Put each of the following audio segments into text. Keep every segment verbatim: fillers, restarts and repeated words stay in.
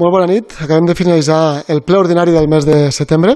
Molt bona nit. Acabem de finalitzar el ple ordinari del mes de setembre,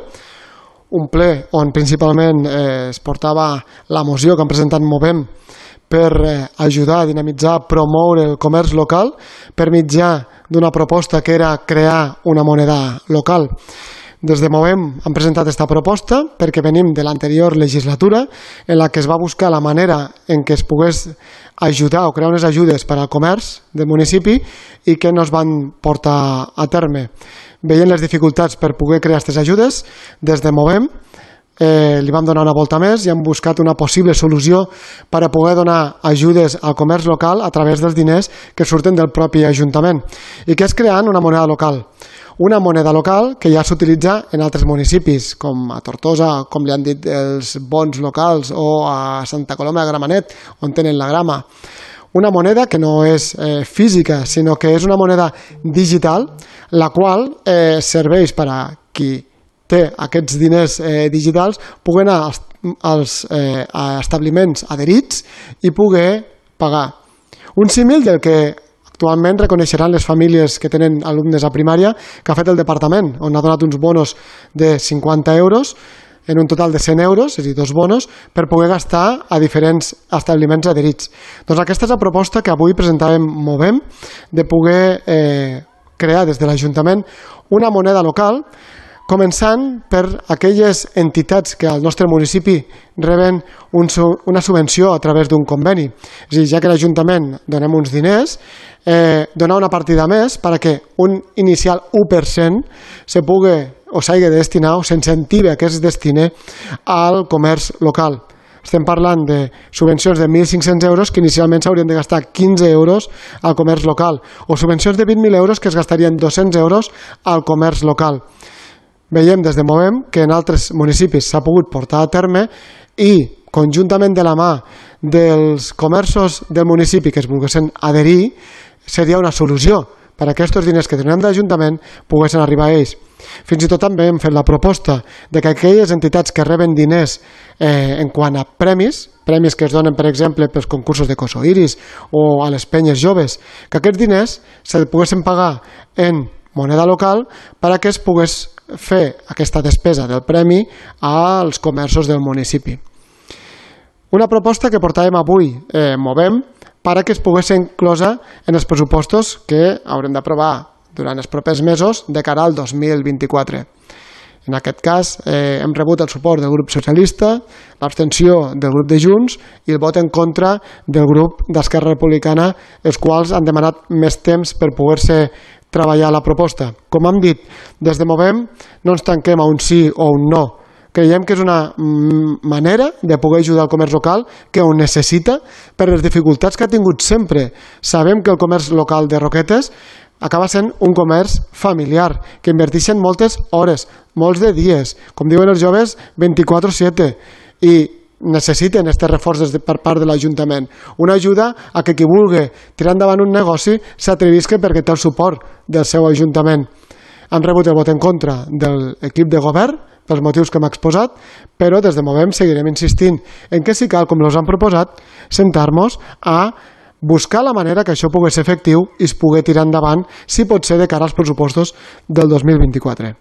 un ple on principalment eh, es portava la moció que han presentat Movem per eh, ajudar a dinamitzar, promoure el comerç local per mitjà d'una proposta que era crear una moneda local. Des de Movem han presentat aquesta proposta perquè venim de l'anterior legislatura en la que es va buscar la manera en què es pogués ajudar o crear unes ajudes per al comerç del municipi i que no es van portar a terme. Veient les dificultats per poder crear aquestes ajudes, des de Movem eh, li vam donar una volta més i hem buscat una possible solució per a poder donar ajudes al comerç local a través dels diners que surten del propi Ajuntament i que és creant una moneda local. Una moneda local que ja s'utilitza en altres municipis, com a Tortosa, com li han dit els bons locals, o a Santa Coloma de Gramenet, on tenen la grama. Una moneda que no és eh, física, sinó que és una moneda digital, la qual eh, serveix per a qui té aquests diners eh, digitals poder anar als, als eh, a establiments adherits i poder pagar. Un símil del que actualment reconeixeran les famílies que tenen alumnes a primària que ha fet el departament, on ha donat uns bonos de cinquanta euros en un total de cent euros, és a dir, dos bonos, per poder gastar a diferents establiments adherits. Doncs aquesta és la proposta que avui presentàvem Movem, de poder eh, crear des de l'Ajuntament una moneda local, començant per aquelles entitats que al nostre municipi reben un, una subvenció a través d'un conveni. És a dir, ja que l'Ajuntament donem uns diners, eh, donar una partida més perquè un inicial u per cent se pugui o s'hagi de destinar o s'incentive que es destine al comerç local. Estem parlant de subvencions de mil cinc-cents euros que inicialment s'haurien de gastar quinze euros al comerç local o subvencions de vint mil euros que es gastarien dos-cents euros al comerç local. Veiem des de Movem que en altres municipis s'ha pogut portar a terme i, conjuntament de la mà dels comerços del municipi que es volguessin adherir, seria una solució per a aquests diners que tenen d'Ajuntament poguessin arribar a ells. Fins i tot també hem fet la proposta de que aquelles entitats que reben diners eh, en quant a premis, premis que es donen, per exemple, pels concursos de Coso Iris o a les penyes joves, que aquests diners se poguessin pagar en moneda local per a que es pogués fer aquesta despesa del premi als comerços del municipi. Una proposta que portàvem avui, eh, Movem, per a que es pogués ser inclosa en els pressupostos que haurem d'aprovar durant els propers mesos de cara al dos mil vint-i-quatre. En aquest cas, eh, hem rebut el suport del grup socialista, l'abstenció del grup de Junts i el vot en contra del grup d'Esquerra Republicana, els quals han demanat més temps per poder-se treballar la proposta. Com hem dit, des de Movem no ens tanquem a un sí o un no. Creiem que és una manera de poder ajudar el comerç local que ho necessita per les dificultats que ha tingut sempre. Sabem que el comerç local de Roquetes acaba sent un comerç familiar, que inverteixen moltes hores, molts de dies, com diuen els joves, vint-i-quatre sete, i necessiten aquest reforç per part de l'Ajuntament. Una ajuda a que qui vulgui tirar endavant un negoci s'atrevisca perquè té el suport del seu Ajuntament. Han rebut el vot en contra de l'equip de govern pels motius que hem exposat, però des de Movem seguirem insistint en que si cal, com els han proposat, sentar-nos a buscar la manera que això pugui ser efectiu i es pugui tirar endavant, si pot ser de cara als pressupostos del dos mil vint-i-quatre.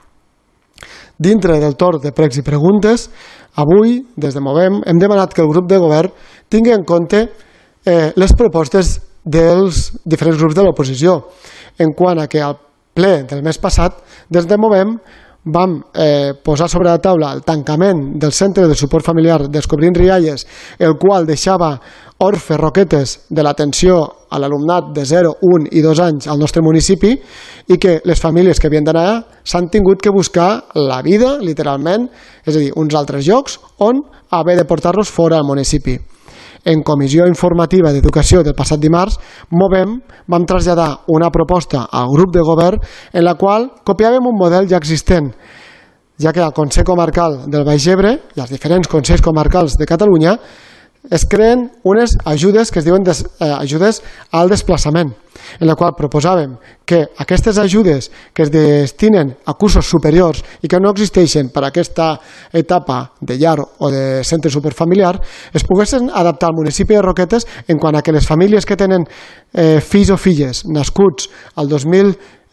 Dintre del torn de pregs i preguntes, avui, des de Movem, hem demanat que el grup de govern tingui en compte eh, les propostes dels diferents grups de l'oposició, en quant a que al ple del mes passat, des de Movem, vam eh, posar sobre la taula el tancament del centre de suport familiar Descobrint Rialles, el qual deixava orfe Roquetes de l'atenció a l'alumnat de zero, un i dos anys al nostre municipi i que les famílies que havien d'anar s'han tingut que buscar la vida, literalment, és a dir, uns altres llocs on haver de portar-los fora del municipi. En comissió informativa d'educació del passat dimarts, Movem vam traslladar una proposta al grup de govern en la qual copiàvem un model ja existent, ja que al Consell Comarcal del Baix Ebre i als diferents Consells Comarcals de Catalunya es creen unes ajudes que es diuen des, eh, ajudes al desplaçament, en la qual proposàvem que aquestes ajudes que es destinen a cursos superiors i que no existeixen per a aquesta etapa de llar o de centre superfamiliar es poguessin adaptar al municipi de Roquetes en quant a que les famílies que tenen eh, fills o filles nascuts al dos mil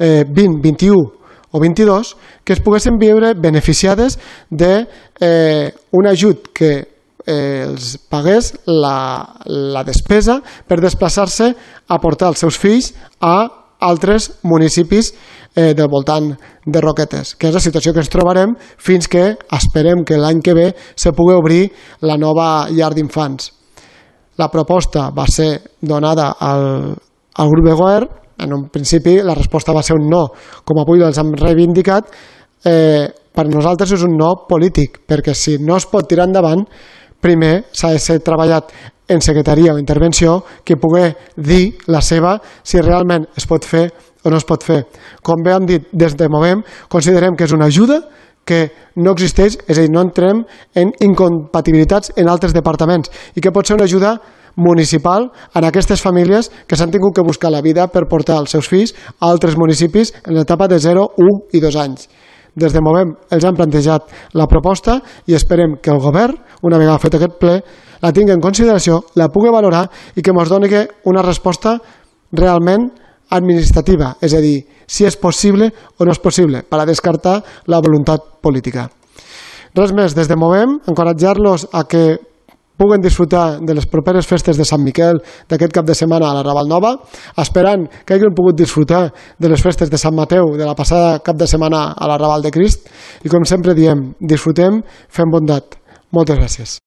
eh, vint, vint-i-u o vint-i-dos que es poguessin viure beneficiades d'un eh, ajut que eh, els pagués la, la despesa per desplaçar-se a portar els seus fills a altres municipis eh, del voltant de Roquetes, que és la situació que ens trobarem fins que esperem que l'any que ve se pugui obrir la nova llar d'infants. La proposta va ser donada al, al grup de govern. En un principi la resposta va ser un no, com avui els hem reivindicat. Eh, per nosaltres és un no polític, perquè si no es pot tirar endavant, primer s'ha de ser treballat en secretaria o intervenció que pugui dir la seva si realment es pot fer o no es pot fer. Com bé hem dit des de Movem, considerem que és una ajuda que no existeix, és a dir, no entrem en incompatibilitats en altres departaments i que pot ser una ajuda municipal en aquestes famílies que s'han tingut que buscar la vida per portar els seus fills a altres municipis en l'etapa de zero, u i dos anys. Des de Movem els han plantejat la proposta i esperem que el govern, una vegada fet aquest ple, la tingui en consideració, la pugui valorar i que ens doni una resposta realment administrativa, és a dir, si és possible o no és possible, per a descartar la voluntat política. Res més, des de Movem, encoratjar-los a que puguen disfrutar de les properes festes de Sant Miquel d'aquest cap de setmana a la Raval Nova, esperant que hagin pogut disfrutar de les festes de Sant Mateu de la passada cap de setmana a la Raval de Crist i com sempre diem, disfrutem fent bondat. Moltes gràcies.